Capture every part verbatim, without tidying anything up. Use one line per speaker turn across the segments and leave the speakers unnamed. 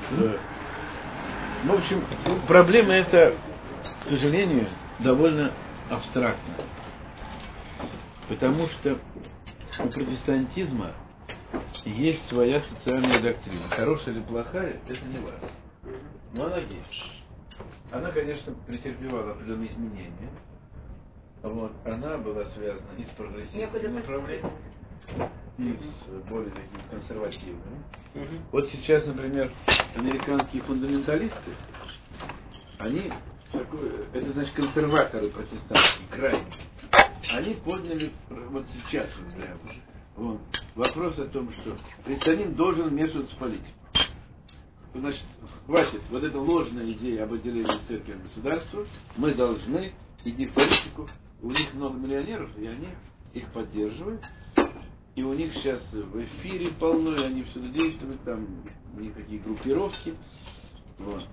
В общем, проблема эта, к сожалению, довольно абстрактна. Потому что у протестантизма есть своя социальная доктрина. Хорошая или плохая, это не важно. Но она есть. Она, конечно, претерпевала определенные изменения. Вот. Она была связана и с прогрессивным направлением, и с более таким консервативным. Угу. Вот сейчас, например, американские фундаменталисты, они, такой, это значит консерваторы протестантские, крайние, они подняли вот сейчас вот прямо вот, вопрос о том, что христианин должен вмешиваться в политику. Значит, хватит, вот эта ложная идея об отделении церкви от государства, мы должны идти в политику. У них много миллионеров, и они их поддерживают. И у них сейчас в эфире полно, и они всюду действуют, там никакие группировки. Вот.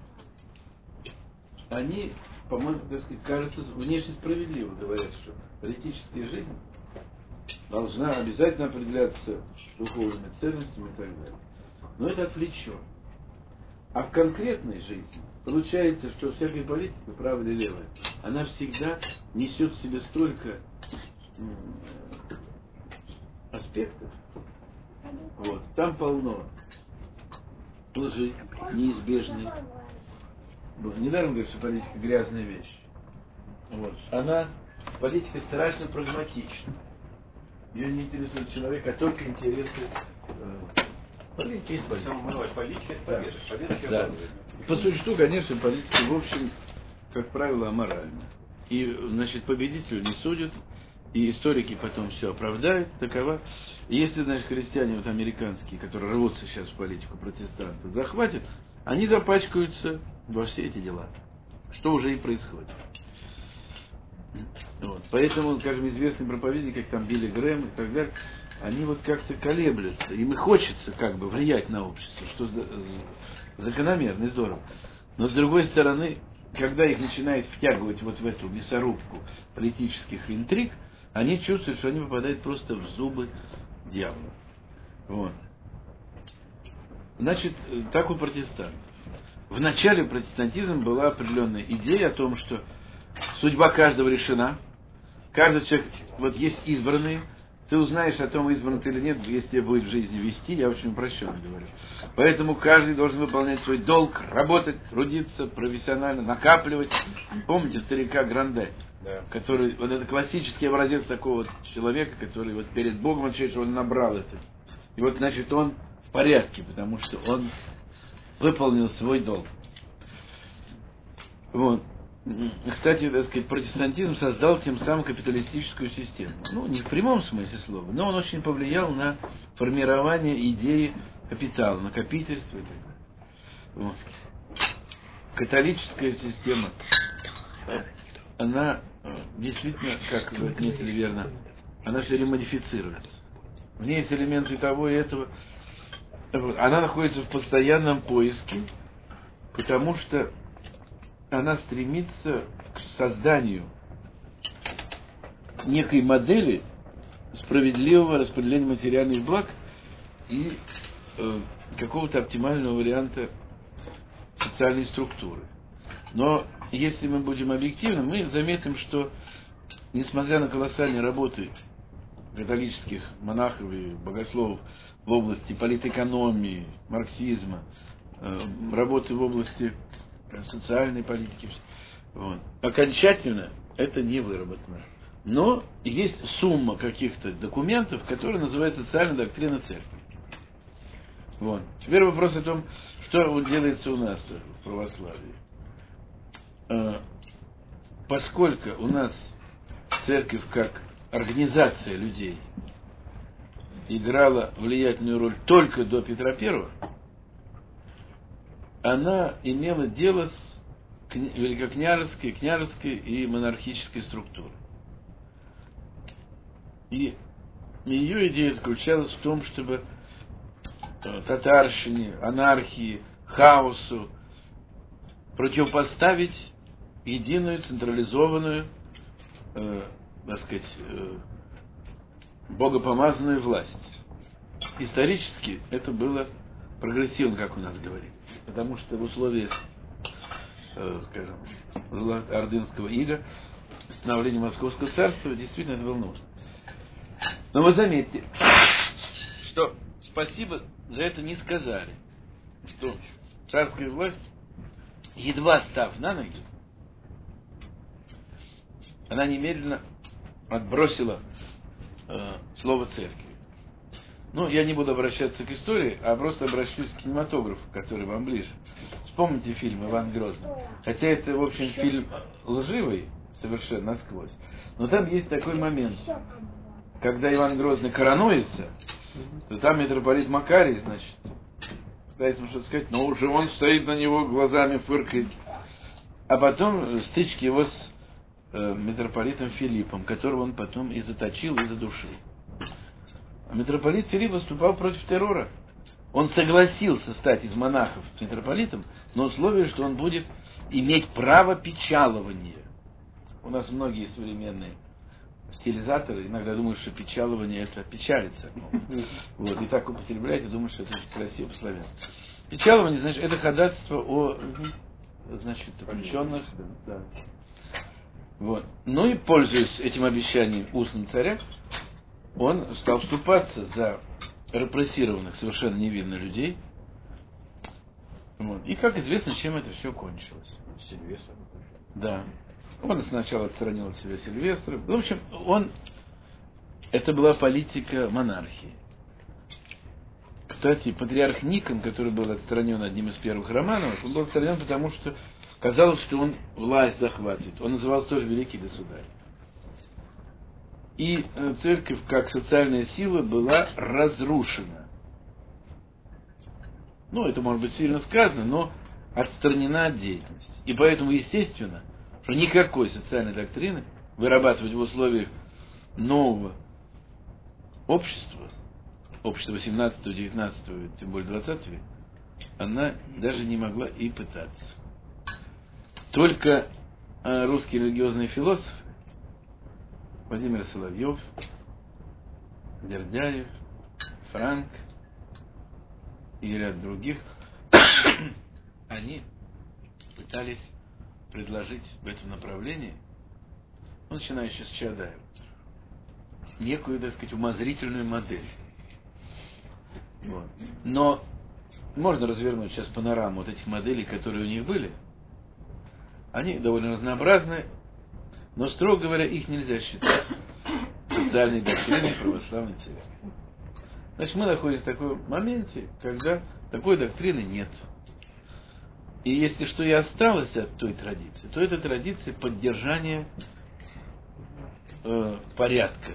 Они, по-моему, так сказать, кажется, внешне справедливо говорят, что политическая жизнь должна обязательно определяться духовными ценностями и так далее. Но это отвлеченно. А в конкретной жизни получается, что всякая политика, правая или левая, она всегда несет в себе столько аспектов. Вот. Там полно лжи, неизбежной. Недаром говорят, что политика грязная вещь. Вот. Она, политика страшно прагматична. Ее не интересует человек, а только интересы э, политики есть политика.
Политика это победа. Победа
да. По существу, конечно, политика, в общем, как правило, аморальна. И, значит, победителю не судят, и историки потом все оправдают, такова. И если, значит, христиане вот американские, которые рвутся сейчас в политику, протестанты, захватят, они запачкаются во все эти дела. Что уже и происходит. Вот. Поэтому, скажем, известные проповедники, как там Билли Грэм и так далее, они вот как-то колеблются. Им и хочется как бы влиять на общество, что закономерно и здорово. Но с другой стороны, когда их начинает втягивать вот в эту мясорубку политических интриг, они чувствуют, что они попадают просто в зубы дьявола. Вот. Значит, так у протестантов. В начале протестантизма была определенная идея о том, что судьба каждого решена. Каждый человек, вот есть избранные, ты узнаешь о том, избран ты или нет, если тебе будет в жизни вести, я очень упрощенно говорю. Поэтому каждый должен выполнять свой долг, работать, трудиться профессионально, накапливать. Помните старика Гранде, да, который, вот это классический образец такого вот человека, который вот перед Богом отвечает, что он набрал это. И вот, значит, он в порядке, потому что он выполнил свой долг. Вот. Кстати, так сказать, протестантизм создал тем самым капиталистическую систему. Ну, не в прямом смысле слова, но он очень повлиял на формирование идеи капитала, накопительства и так далее. Вот. Католическая система, она действительно, как вы отметили верно, она все время модифицируется. В ней есть элементы того и этого. Она находится в постоянном поиске, потому что она стремится к созданию некой модели справедливого распределения материальных благ и э, какого-то оптимального варианта социальной структуры. Но если мы будем объективны, мы заметим, что несмотря на колоссальные работы католических монахов и богословов в области политэкономии, марксизма, э, работы в области социальной политики, вот, окончательно это не выработано. Но есть сумма каких-то документов, которые называются социальная доктрина церкви. Вот. Теперь вопрос о том, что делается у нас в православии. Э, поскольку у нас церковь как организация людей играла влиятельную роль только до Петра Первого, она имела дело с великокняжеской, княжеской и монархической структурой. И ее идея заключалась в том, чтобы татарщине, анархии, хаосу противопоставить единую централизованную, э, так сказать, э, богопомазанную власть. Исторически это было прогрессивно, как у нас говорит. Потому что в условиях, э, скажем, зла ордынского ига, становления Московского царства, действительно это было нужно. Но вы заметьте, что спасибо за это не сказали, что царская власть, едва став на ноги, она немедленно отбросила э, слово церкви. Ну, я не буду обращаться к истории, а просто обращусь к кинематографу, который вам ближе. Вспомните фильм «Иван Грозный». Хотя это, в общем, фильм лживый совершенно насквозь. Но там есть такой момент, когда Иван Грозный коронуется, то там митрополит Макарий, значит, пытается ему что-то сказать, но уже он стоит на него, глазами фыркает. А потом стычки его с э, митрополитом Филиппом, которого он потом и заточил, и задушил. А митрополит Филипп выступал против террора. Он согласился стать из монахов митрополитом, но условие, что он будет иметь право печалования. У нас многие современные стилизаторы иногда думают, что печалование это печалится. Вот, и так употребляют, и думают, что это очень красиво по-славянски. Печалование, значит, это ходатайство о, значит, заключенных. Да. Вот. Ну и, пользуясь этим обещанием устным царя, он стал вступаться за репрессированных, совершенно невинных людей. Вот. И, как известно, чем это все кончилось.
Сильвестр.
Да. Он сначала отстранил от себя Сильвестра. В общем, он... Это была политика монархии. Кстати, патриарх Никон, который был отстранен одним из первых Романовых, он был отстранен потому, что казалось, что он власть захватит. Он назывался тоже великий государь. И церковь, как социальная сила, была разрушена. Ну, это может быть сильно сказано, но отстранена от деятельности. И поэтому, естественно, что никакой социальной доктрины вырабатывать в условиях нового общества, общества восемнадцатого, девятнадцатого, тем более двадцатого века, она даже не могла и пытаться. Только русские религиозные философы, Владимир Соловьев, Бердяев, Франк и ряд других, они пытались предложить в этом направлении, ну, начиная еще с Чаадаева, некую, так сказать, умозрительную модель. Вот. Но можно развернуть сейчас панораму вот этих моделей, которые у них были. Они довольно разнообразны, но, строго говоря, их нельзя считать социальной доктриной православной церкви. Значит, мы находимся в таком моменте, когда такой доктрины нет. И если что и осталось от той традиции, то это традиция поддержания э, порядка.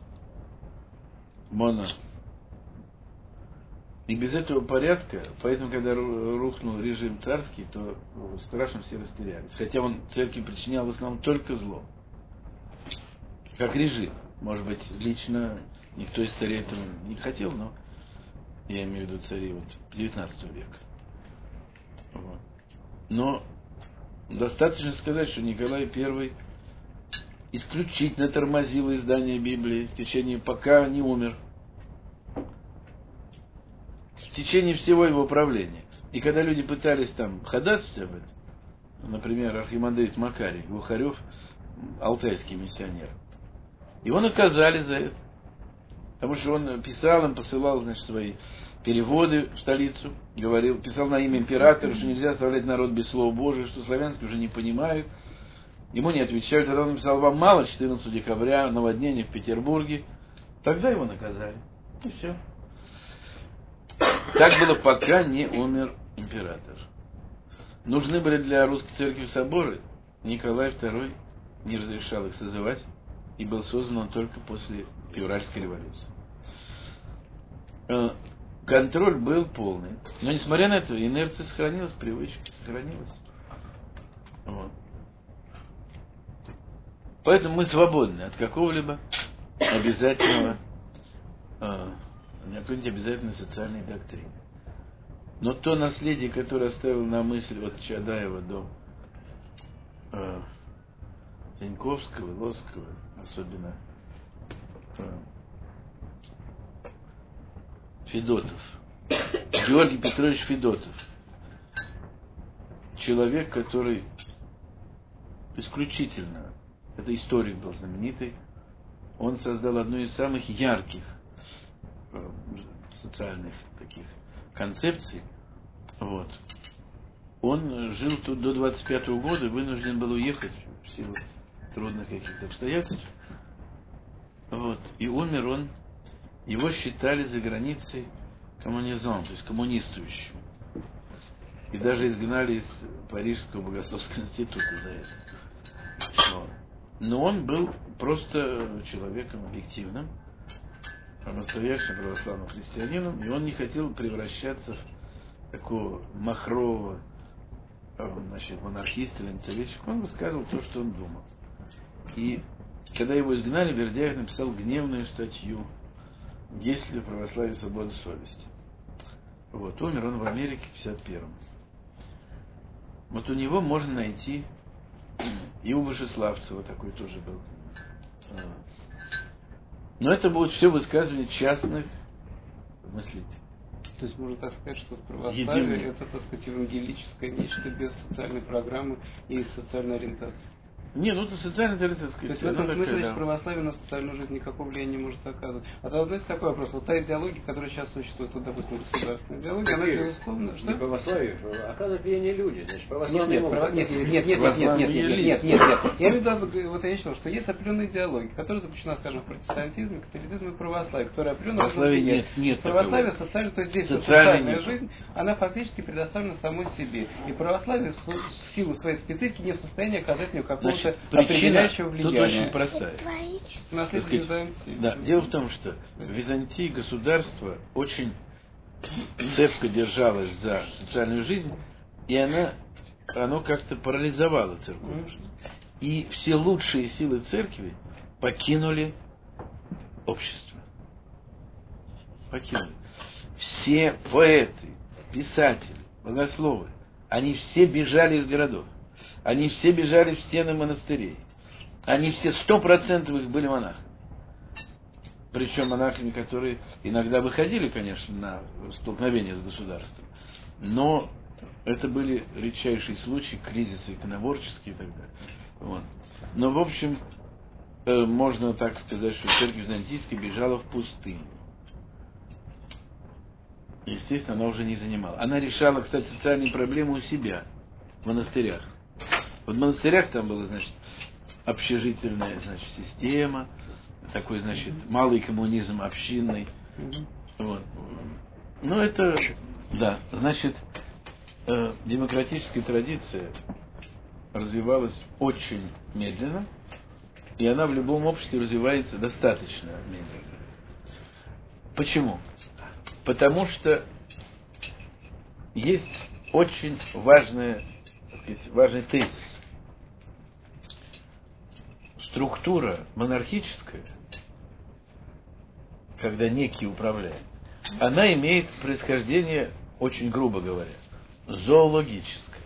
Моно. И без этого порядка, поэтому, когда рухнул режим царский, то страшно все растерялись. Хотя он церкви причинял в основном только зло. Как режим. Может быть, лично никто из царей этого не хотел, но я имею в виду царей вот девятнадцатого века. Вот. Но достаточно сказать, что Николай Первый исключительно тормозил издание Библии в течение, пока не умер. В течение всего его правления. И когда люди пытались там ходатайствовать об этом, например, архимандрит Макарий, Глухарев, алтайский миссионер, его наказали за это. Потому что он писал, он посылал, значит, свои переводы в столицу, говорил, писал на имя императора, что нельзя оставлять народ без слова Божия, что славянский уже не понимают. Ему не отвечают. Тогда он написал: вам мало четырнадцатого декабря наводнение в Петербурге. Тогда его наказали. И все. Так было, пока не умер император. Нужны были для русской церкви соборы. Николай Второй не разрешал их созывать, и был создан он только после Февральской революции. Контроль был полный. Но несмотря на это, инерция сохранилась, привычка сохранилась. Вот. Поэтому мы свободны от какого-либо обязательного какой-нибудь обязательной социальной доктрины. Но то наследие, которое оставил на мысль от Чаадаева до э, Тиньковского, Лосского, особенно э, Федотов, Георгий Петрович Федотов. Человек, который исключительно, это историк был знаменитый, он создал одну из самых ярких э, социальных таких концепций. Вот. Он жил тут до двадцать пятого года, вынужден был уехать в силу трудных каких-то обстоятельств. Вот. И умер он, его считали за границей коммунизмом, то есть коммунистующим. И даже изгнали из Парижского богословского института за это. Вот. Но он был просто человеком объективным, настоящим православным христианином, и он не хотел превращаться в такого махрового, значит, монархиста или царевичка. Он высказывал то, что он думал. И когда его изгнали, Бердяев написал гневную статью «Есть ли в православии свобода совести?». Вот. Умер он в Америке в пятьдесят первом. Вот у него можно найти, и у Вышеславцева такой тоже был. Но это будет все высказывания частных мыслителей.
То есть можно так сказать, что православие это, так сказать, евангелическое нечто без социальной программы и социальной ориентации.
Не, ну это социальная ориентация.
То есть в этом смысле такая, да. Православие на социальную жизнь никакого влияния не может оказывать. А то, знаете, такой вопрос. Вот та идеология, которая сейчас существует, вот, допустим, государственная идеология, она, безусловно, что?
Не православие, оказывает влияние люди. Значит, православие
нет, нет, прав... нет, нет, нет, нет, нет, нет, нет, нет, нет, нет, нет. Я имею в виду, вот я считал, что есть определенная идеология, которая запущена, скажем, в протестантизме, католицизме и православии, которая определенно
православие нет, нет.
Православие социальное, то есть здесь социальная жизнь, она фактически предоставлена самой себе. И православие в силу своей специфики не в состоянии оказать мне какого-то определенного влияния.
Тут очень простая.
Сказать,
да, дело в том, что в Византии государство очень цепко держалось за социальную жизнь, и она, оно как-то парализовало церковную жизнь. И все лучшие силы церкви покинули общество. Покинули. Все поэты, писатели, богословы, они все бежали из городов. Они все бежали в стены монастырей. Они все сто процентов их были монахами. Причем монахами, которые иногда выходили, конечно, на столкновение с государством. Но это были редчайшие случаи, кризисы иконоборческие и так далее. Вот. Но, в общем, можно так сказать, что церковь византийская бежала в пустыню. Естественно, она уже не занимала. Она решала, кстати, социальные проблемы у себя, в монастырях. Вот в монастырях там была, значит, общежительная, значит, система, такой, значит, малый коммунизм общинный. Вот. Ну, это, да, значит, э, демократическая традиция развивалась очень медленно, и она в любом обществе развивается достаточно медленно. Почему? Потому что есть очень важная, так сказать, важный тезис. Структура монархическая, когда некий управляет, она имеет происхождение, очень грубо говоря, зоологическое.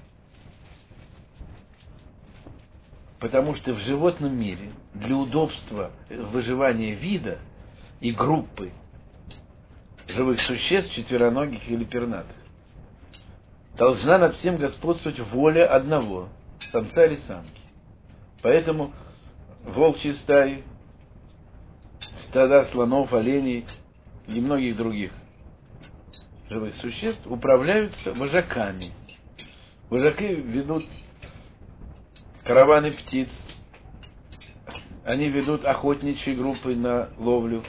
Потому что в животном мире для удобства выживания вида и группы живых существ, четвероногих или пернатых, должна над всем господствовать воля одного, самца или самки. Поэтому волчьи стаи, стада слонов, оленей и многих других живых существ управляются вожаками. Вожаки ведут караваны птиц, они ведут охотничьи группы на ловлю.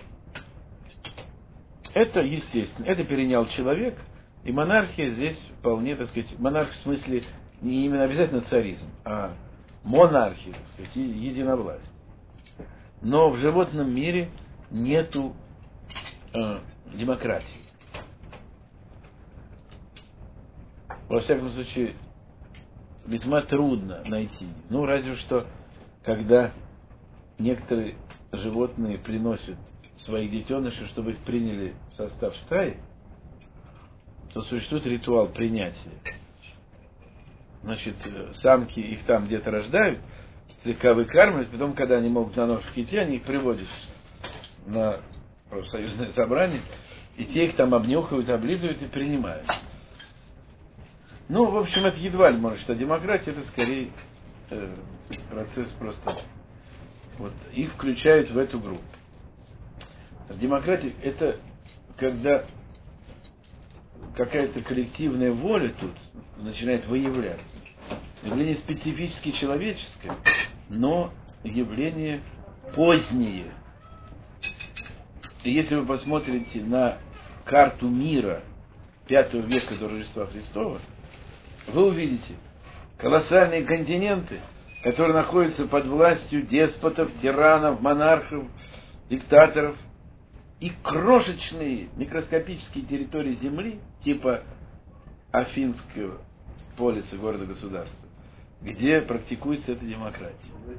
Это естественно, это перенял человек, и монархия здесь вполне, так сказать, монарх в смысле не именно обязательно царизм, а монархия, так сказать, единовластие. Но в животном мире нету э, демократии. Во всяком случае, весьма трудно найти. Ну, разве что, когда некоторые животные приносят своих детенышей, чтобы их приняли в состав стаи, то существует ритуал принятия. Значит, самки их там где-то рождают, слегка выкармливают, потом, когда они могут на ножках идти, они их приводят на профсоюзное собрание, И те их там обнюхивают, облизывают и принимают. Ну, в общем, это едва ли можно считать демократией, это скорее э, процесс просто... Вот, их включают в эту группу. Демократия — это когда какая-то коллективная воля тут начинает выявляться. Явление специфически человеческое, но явление позднее. И если вы посмотрите на карту мира пятого века до Рождества Христова, вы увидите колоссальные континенты, которые находятся под властью деспотов, тиранов, монархов, диктаторов, и крошечные микроскопические территории Земли, типа Афинского полиса, города-государства, где практикуется эта демократия.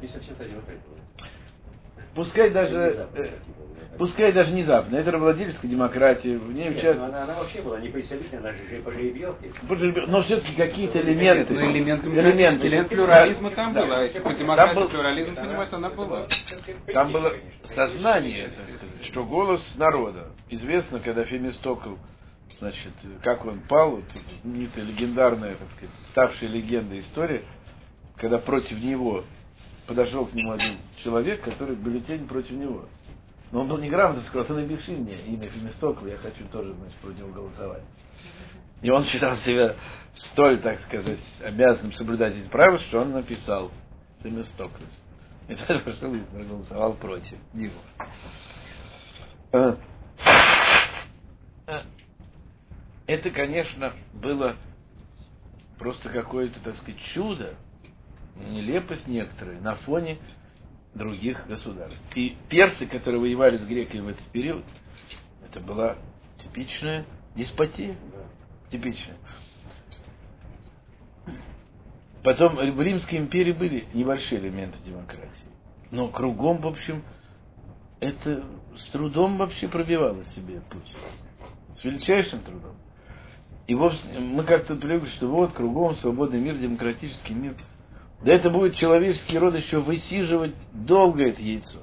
Пускай даже, э, пускай даже не западная, это рабовладельческая демократия, в ней участвует...
Она, она вообще была не представительная, она же по жеребьевке.
Но все-таки какие-то элементы.
Ну, элемент,
элементы.
элемент плюрализма там
да.
был, а если по демократии
был,
плюрализм понимать, она была.
Там было сознание, что голос народа. Известно, когда Фемистокл, значит, как он пал, вот, знаменитая легендарная, так сказать, ставшая легендой история, когда против него подошел к нему один человек, который бюллетень против него. Но он был неграмотный, сказал: ты напиши мне имя Фемистокла, я хочу тоже, значит, против него голосовать. И он считал себя столь, так сказать, обязанным соблюдать эти правила, что он написал Фемистоклес. И тот пошел и проголосовал против него. Это, конечно, было просто какое-то, так сказать, чудо, нелепость некоторая на фоне других государств. И персы, которые воевали с греками в этот период, это была типичная деспотия. Типичная. Потом в Римской империи были небольшие элементы демократии. Но кругом, в общем, это с трудом вообще пробивало себе путь. С величайшим трудом. И вовсе, мы как-то привыкли, что вот кругом свободный мир, демократический мир. Да это будет человеческий род еще высиживать долго это яйцо.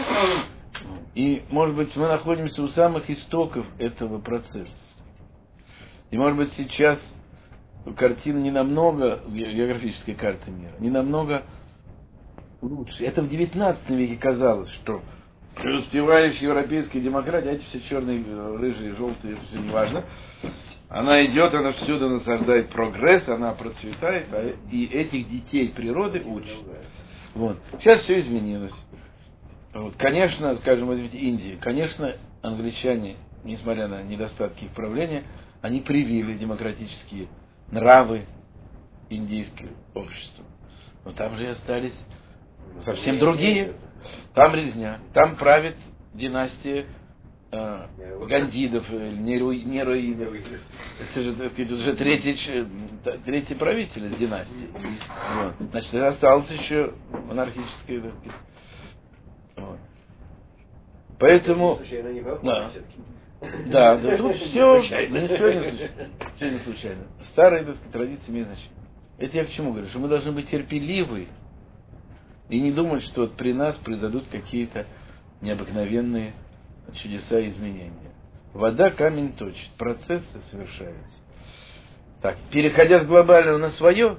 И, может быть, мы находимся у самых истоков этого процесса. И, может быть, сейчас картина не намного, географическая карта мира, не намного лучше. Это в девятнадцатом веке казалось, что преуспевающая европейская демократия, а эти все черные, рыжие, желтые, это все не важно. Она идет, она всюду насаждает прогресс, она процветает, а и этих детей природы учит. Вот. Сейчас все изменилось. Вот. Конечно, скажем, возьмите Индию, конечно, англичане, несмотря на недостатки их правления, они привили демократические нравы индийскому обществу. Но там же и остались совсем другие. Там резня, там правит династия э, гандидов, нероидов. Это же, так сказать, уже третий, третий правитель из династии. Вот. Значит, осталось еще монархическое. Так сказать. Вот. Поэтому... Да. Да, да, тут все, все не случайно. Все не случайно. Старые, так сказать, традиции имеют значение. Это я к чему говорю? Что мы должны быть терпеливы и не думать, что вот при нас произойдут какие-то необыкновенные чудеса и изменения. Вода камень точит, процессы совершаются. Так, переходя с глобального на свое,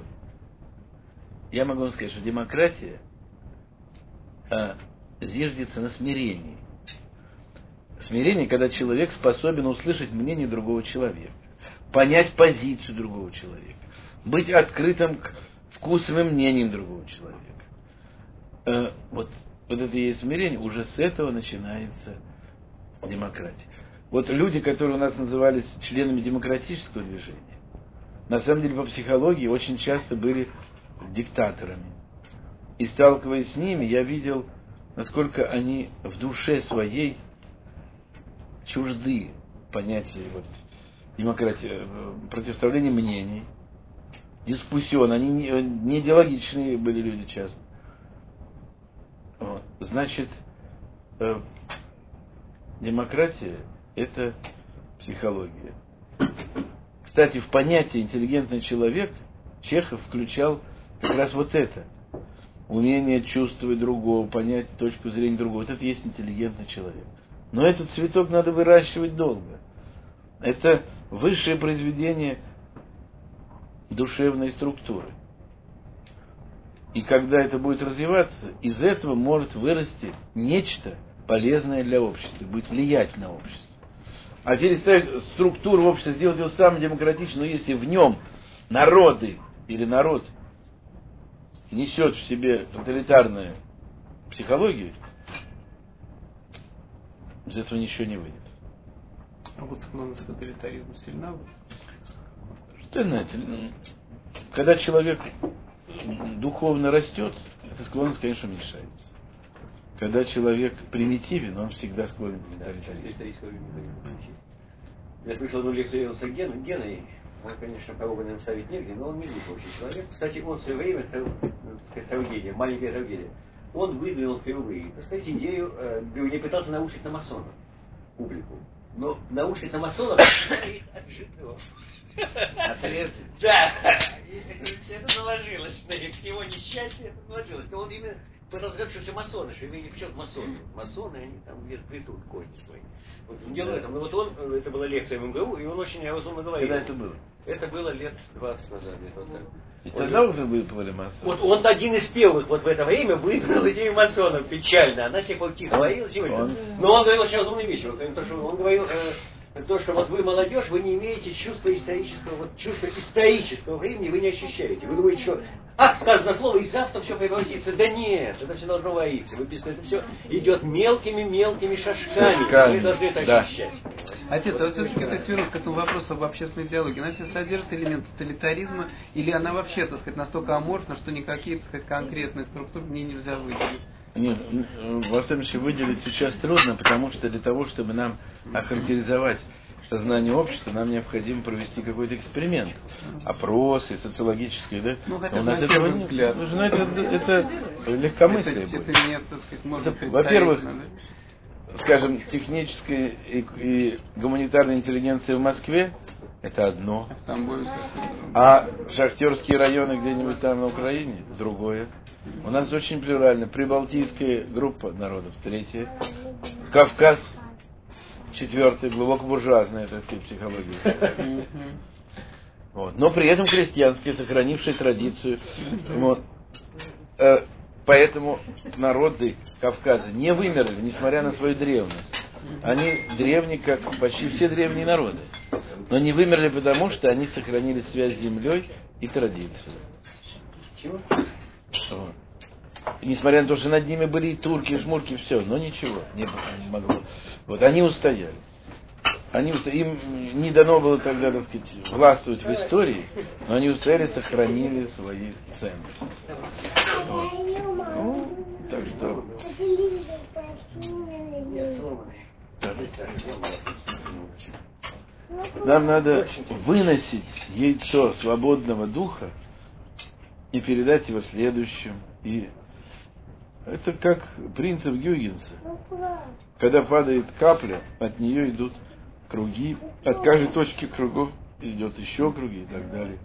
я могу вам сказать, что демократия а, зиждется на смирении. Смирение, когда человек способен услышать мнение другого человека, понять позицию другого человека, быть открытым к вкусам и мнениям другого человека. Э, вот, вот это и есть смирение, уже с этого начинается демократия. Вот люди, которые у нас назывались членами демократического движения, на самом деле по психологии очень часто были диктаторами. И сталкиваясь с ними, я видел, насколько они в душе своей чужды понятия вот, демократии, противоставления мнений, дискуссион. Они не, не идеологичные были люди часто. Вот. Значит, э, демократия – это психология. Кстати, в понятие интеллигентный человек Чехов включал как раз вот это. Умение чувствовать другого, понять точку зрения другого. Вот это и есть интеллигентный человек. Но этот цветок надо выращивать долго. Это высшее произведение душевной структуры. И когда это будет развиваться, из этого может вырасти нечто полезное для общества, будет влиять на общество. А переставить структуру общества, сделать его самым демократичным, но если в нем народы или народ несет в себе тоталитарную психологию, из этого ничего не выйдет.
А вот склонность к тоталитаризму сильна?
Что знаете, когда человек духовно растет, эта склонность, конечно, уменьшается. Когда человек примитивен, он всегда склонен к тоталитаризму.
Я слышал одну лекцию с Геной, Геной, он, конечно, кого нам ставить негде, но он не глупый человек. Кстати, он в свое время, так сказать, трагедия, маленькая трагедия, он выдвинул впервые, так сказать, идею, э, не пытался научить на масонов публику, но научить на масонов от жидкого.
Отрезать.
Да, это наложилось, к его несчастью это наложилось. Но он именно пытался сказать, что все масоны, что имеет в чем масоны. Масоны, они там где-то плетут кости свои. Вот, дело этом. Ну вот он, это была лекция в эм гэ у, и он очень разумно говорил.
Когда это было?
Это было лет двадцать назад. Где-то вот так.
И тогда уже выплыли масоны.
Вот он один из первых вот в это время выдвинул идею масонов печально. Она себе тихо говорила, но он говорил очень разумные вещи. Он говорил, то, что вот вы молодежь, вы не имеете чувства исторического, вот чувства исторического времени вы не ощущаете. Вы думаете, что ах, сказано слово, и завтра все превратится. Да нет, это все должно воиться. Вы пишете, это все идет мелкими-мелкими шажками. шажками. Вы должны это да. ощущать.
Отец, а вот все-таки это свернулось к этому вопросу об общественной диалоге. Она все содержит элемент тоталитаризма, или она вообще, так сказать, настолько аморфна, что никакие, так сказать, конкретные структуры в ней нельзя выделить?
Нет, во всяком случае, выделить сейчас трудно, потому что для того, чтобы нам охарактеризовать сознание общества, нам необходимо провести какой-то эксперимент. Опросы, социологические, да?
Ну, хотя
у нас этого взгляд. Ну, это, это легкомыслие
это,
будет.
Это нет, так сказать, может
это, во-первых, да? скажем, техническая и, и гуманитарная интеллигенция в Москве — это одно. А шахтерские районы где-нибудь там на Украине — другое. У нас очень плюрально. Прибалтийская группа народов — третья. Кавказ — четвертая, глубоко буржуазная, так сказать, психология. Вот. Но при этом крестьянская, сохранившая традицию. Вот. Поэтому народы Кавказа не вымерли, несмотря на свою древность. Они древни, как почти все древние народы. Но не вымерли потому, что они сохранили связь с землей и традицию.
Чего?
Вот. Несмотря на то, что над ними были и турки, и жмурки, все, но ничего не, не могло. Вот они устояли. Они устояли. Им не дано было тогда, так сказать, властвовать в истории, но они устояли, сохранили свои ценности. Вот. Ну, так что... Нам надо выносить яйцо свободного духа и передать его следующим. И это как принцип Гюйгенса. Когда падает капля, от нее идут круги, от каждой точки кругов идет еще круги и так далее.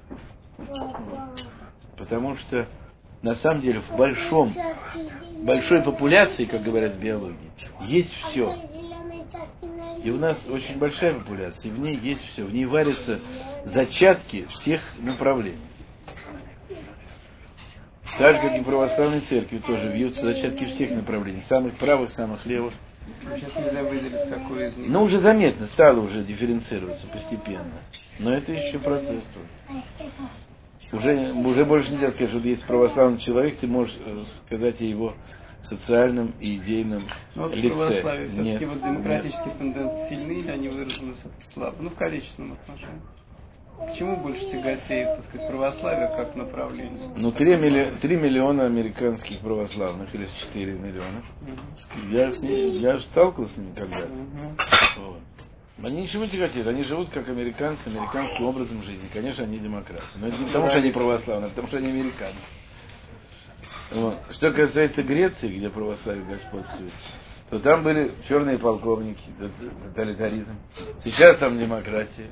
Потому что на самом деле в большом, большой популяции, как говорят в биологии, есть все. И у нас очень большая популяция, и в ней есть все. В ней варятся зачатки всех направлений. Так же, как и в православной церкви тоже вьются зачатки всех направлений. Самых правых, самых левых.
Сейчас нельзя выделить, какой из них.
Но уже заметно, стало уже дифференцироваться постепенно. Но это еще процесс тоже. Уже, уже больше нельзя сказать, что есть православный человек, ты можешь сказать о его социальном и идейном
вот
лице.
В православии все-таки
нет,
вот демократические нет. тенденции сильны, или они выражены все-таки слабо? Ну, в количественном отношении. К чему больше тяготеет, так сказать, православие как направление?
Ну, три миллиона американских православных, или четыре миллиона. Uh-huh. Я, с ними, я сталкивался с ними когда-то. Uh-huh. Вот. Они ничего не тяготеют, они живут как американцы, американским образом жизни. Конечно, они демократы. Но это не потому, что они православные, а потому, что они американцы. Вот. Что касается Греции, где православие господствует, то там были черные полковники, тоталитаризм. Сейчас там демократия.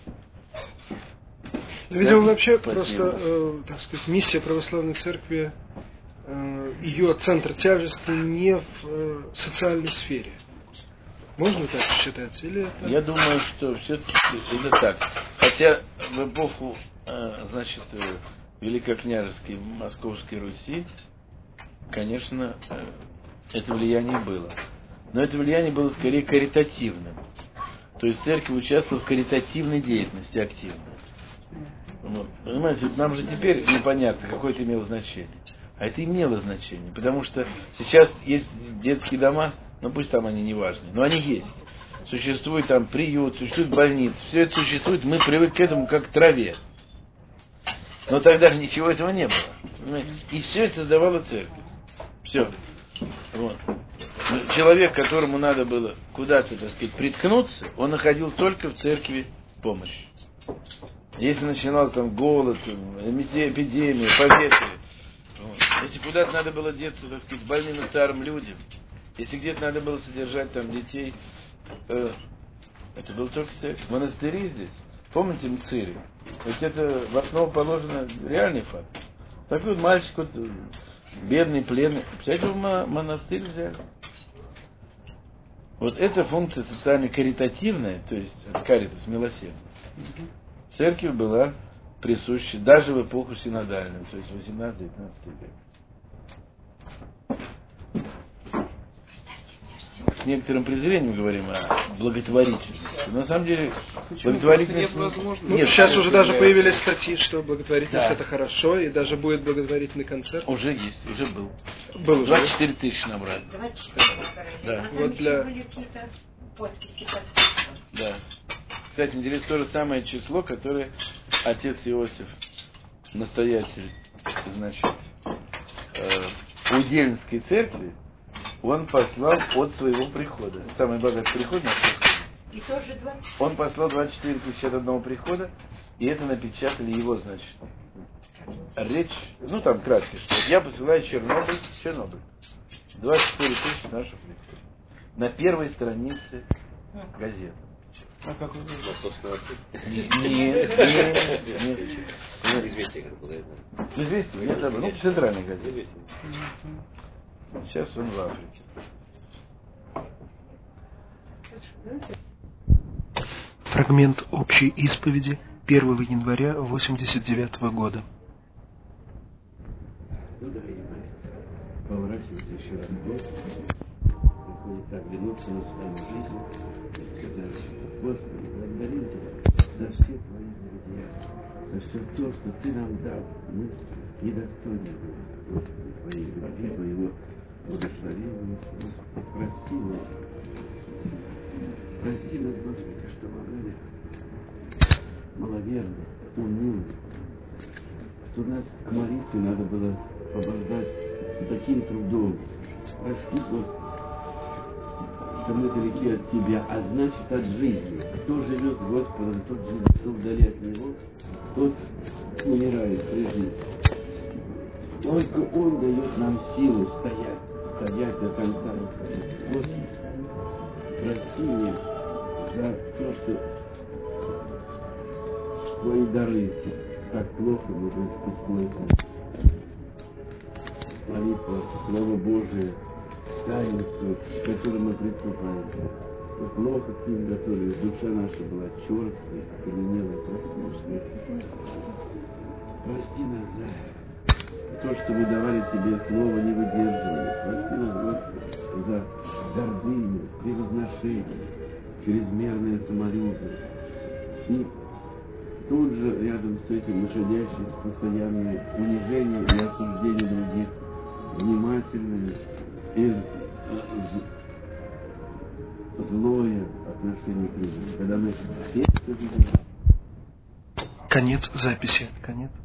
Видимо, вообще Спасибо. просто, э, так сказать, миссия православной церкви, э, ее центр тяжести не в э, социальной сфере. Можно так считать? Или это...
Я думаю, что все-таки это так. Хотя в эпоху, значит, Великокняжеской Московской Руси, конечно, это влияние было. Но это влияние было скорее каритативным. То есть церковь участвовала в каритативной деятельности активно. Вот. Понимаете, нам же теперь непонятно, какое это имело значение. А это имело значение, потому что сейчас есть детские дома, ну пусть там они не важны, но они есть. Существует там приют, существует больница, все это существует, мы привыкли к этому как к траве. Но тогда же ничего этого не было. Понимаете? И все это создавала церковь. Все. Вот. Человек, которому надо было куда-то, так сказать, приткнуться, он находил только в церкви помощь. Если начинал там голод, эпидемия, поветрие, вот. Если куда-то надо было деться, так сказать, больным и старым людям, если где-то надо было содержать там детей, э, это было только церковь. Монастыри здесь, помните Мцыри? Ведь это в основу положено реальный факт. Такой вот мальчик, вот, бедный, пленный, представляете, в монастырь взяли. Вот эта функция социально-каритативная, то есть каритас, милосердие, церковь была присуща даже в эпоху синодальную, то есть восемнадцатый-девятнадцатый век. С некоторым презрением говорим о благотворительности. Но на самом деле
почему?
Благотворительность...
Нет, возможно.
Ну,
Нет,
сейчас
это
уже даже
для...
появились статьи, что благотворительность
да.
это хорошо, и даже будет благотворительный концерт.
Уже есть, уже был.
Был уже.
двадцать четыре тысячи набрали.
двадцать четыре.
Да.
А
Вот для...
были какие-то подписи.
Да. Кстати, интересно, то же самое число, которое отец Иосиф, настоятель, значит, э, Удельнской церкви, он послал от своего прихода. Самый богатый приход на
И тоже двадцать.
Он послал двадцать четыре тысячи от одного прихода, и это напечатали его, значит, речь, ну там кратко, что я посылаю Чернобыль, Чернобыль, двадцать четыре тысячи наших приходов. На первой странице газеты.
А как вы
Нет, нет, нет, нет.
Известие как было.
Известие, нет, ну, в центральной газете. Сейчас он в Африке.
Фрагмент общей исповеди первого января восемьдесят девятого года.
Поворачиваться еще раз в год, приходит так вернуться на свою жизнь и сказать: Господи, благодарим Тебя за все Твои друзья, за все то, что Ты нам дал. Мы недостойны были, Господи, Твоей любви, Твоего благословения. Господи, прости нас. Прости нас, Господи, что мы были маловерны, унылы, что нас к молитве надо было побуждать таким трудом. Прости, Господи, что мы далеки от Тебя, а значит от жизни. Кто живет Господом, тот живет, кто вдали от Него, тот умирает при жизни. Только Он дает нам силы стоять, стоять до конца. Господи, прости меня за то, что Твои дары так плохо будут использовать. Молитва, Слово Божие, таинство, к которому мы приступаем. Мы плохо к ним готовились, душа наша была черствой, окаменелой, прости, прости нас за то, что мы давали Тебе Слово, не выдерживали. Прости нас, Господи, за гордыню, превозношение, чрезмерное самолюбие. И тут же рядом с этим находящееся постоянное унижение и осуждение других внимательными и злое отношение к людям. Когда мы все это видим.
Конец записи. Конец.